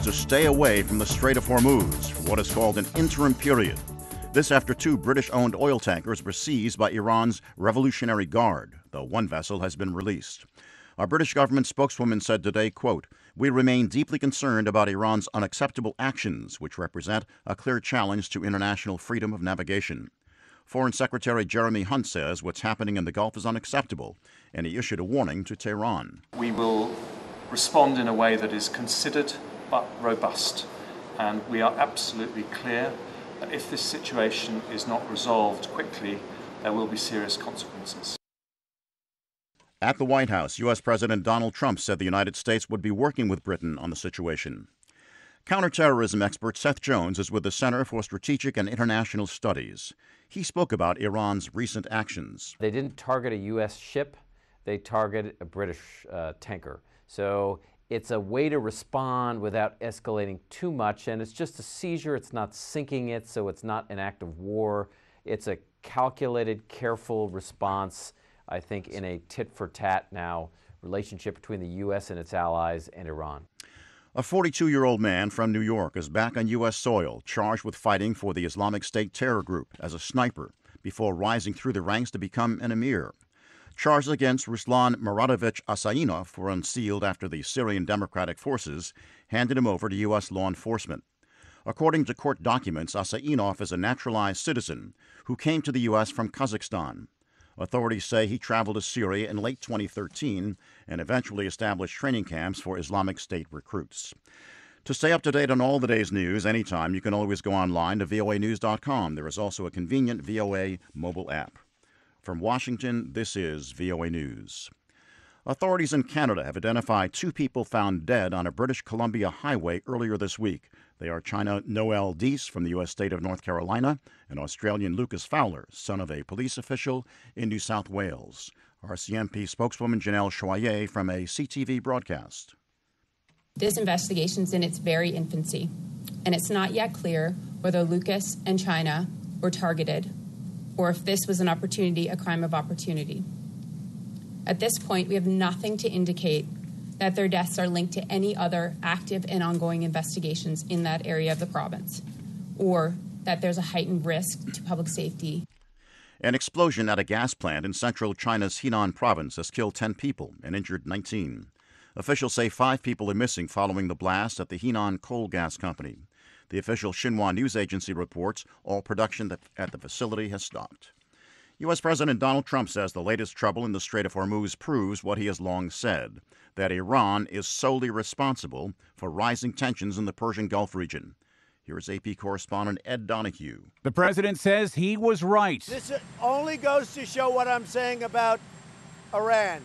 to stay away from the Strait of Hormuz for what is called an interim period. This after two British-owned oil tankers were seized by Iran's Revolutionary Guard, though one vessel has been released. Our British government spokeswoman said today, quote, "We remain deeply concerned about Iran's unacceptable actions, which represent a clear challenge to international freedom of navigation." Foreign Secretary Jeremy Hunt says what's happening in the Gulf is unacceptable, and he issued a warning to Tehran. We will respond in a way that is considered but robust, and we are absolutely clear that if this situation is not resolved quickly, there will be serious consequences. At the White House, U.S. President Donald Trump said the United States would be working with Britain on the situation. Counterterrorism expert Seth Jones is with the Center for Strategic and International Studies. He spoke about Iran's recent actions. They didn't target a U.S. ship, they targeted a British tanker. So it's a way to respond without escalating too much, and it's just a seizure. It's not sinking it, so it's not an act of war. It's a calculated, careful response, I think, in a tit-for-tat now relationship between the U.S. and its allies and Iran. A 42-year-old man from New York is back on U.S. soil, charged with fighting for the Islamic State terror group as a sniper before rising through the ranks to become an emir. Charges against Ruslan Muradovich Asainov were unsealed after the Syrian Democratic Forces handed him over to U.S. law enforcement. According to court documents, Asainov is a naturalized citizen who came to the U.S. from Kazakhstan. Authorities say he traveled to Syria in late 2013 and eventually established training camps for Islamic State recruits. To stay up to date on all the day's news anytime, you can always go online to voanews.com. There is also a convenient VOA mobile app. From Washington, this is VOA News. Authorities in Canada have identified two people found dead on a British Columbia highway earlier this week. They are China Noel Deese from the U.S. state of North Carolina and Australian Lucas Fowler, son of a police official in New South Wales. RCMP spokeswoman Janelle Choyer from a CTV broadcast. This investigation is in its very infancy, and it's not yet clear whether Lucas and China were targeted or if this was a crime of opportunity. At this point, we have nothing to indicate that their deaths are linked to any other active and ongoing investigations in that area of the province, or that there's a heightened risk to public safety. An explosion at a gas plant in central China's Henan province has killed 10 people and injured 19. Officials say 5 people are missing following the blast at the Henan Coal Gas Company. The official Xinhua news agency reports all production at the facility has stopped. U.S. President Donald Trump says the latest trouble in the Strait of Hormuz proves what he has long said, that Iran is solely responsible for rising tensions in the Persian Gulf region. Here is AP correspondent Ed Donahue. The president says he was right. This only goes to show what I'm saying about Iran.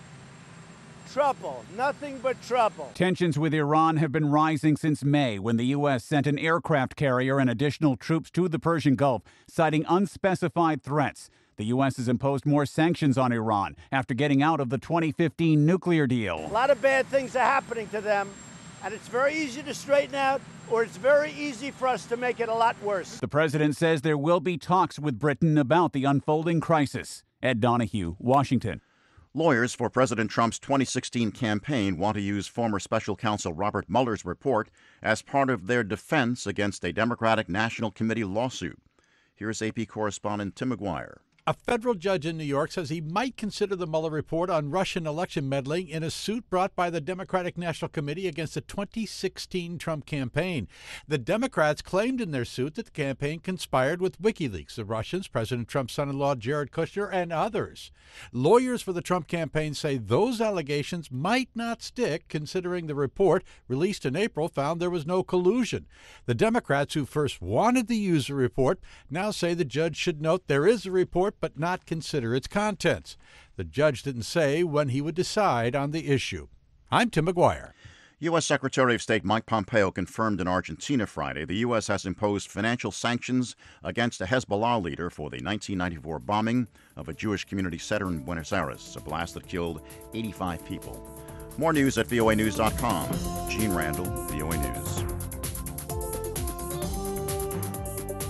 Trouble, nothing but trouble. Tensions with Iran have been rising since May, when the U.S. sent an aircraft carrier and additional troops to the Persian Gulf, citing unspecified threats. The U.S. has imposed more sanctions on Iran after getting out of the 2015 nuclear deal. A lot of bad things are happening to them, and it's very easy to straighten out, or it's very easy for us to make it a lot worse. The president says there will be talks with Britain about the unfolding crisis. Ed Donahue, Washington. Lawyers for President Trump's 2016 campaign want to use former special counsel Robert Mueller's report as part of their defense against a Democratic National Committee lawsuit. Here's AP correspondent Tim McGuire. A federal judge in New York says he might consider the Mueller report on Russian election meddling in a suit brought by the Democratic National Committee against the 2016 Trump campaign. The Democrats claimed in their suit that the campaign conspired with WikiLeaks, the Russians, President Trump's son-in-law Jared Kushner, and others. Lawyers for the Trump campaign say those allegations might not stick, considering the report, released in April, found there was no collusion. The Democrats who first wanted to use the report now say the judge should note there is a report but not consider its contents. The judge didn't say when he would decide on the issue. I'm Tim McGuire. U.S. Secretary of State Mike Pompeo confirmed in Argentina Friday the U.S. has imposed financial sanctions against a Hezbollah leader for the 1994 bombing of a Jewish community center in Buenos Aires, a blast that killed 85 people. More news at voanews.com. Gene Randall, VOA News.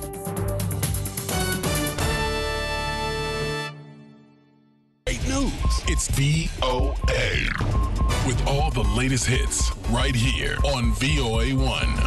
News. news. It's VOA with all the latest hits right here on VOA1.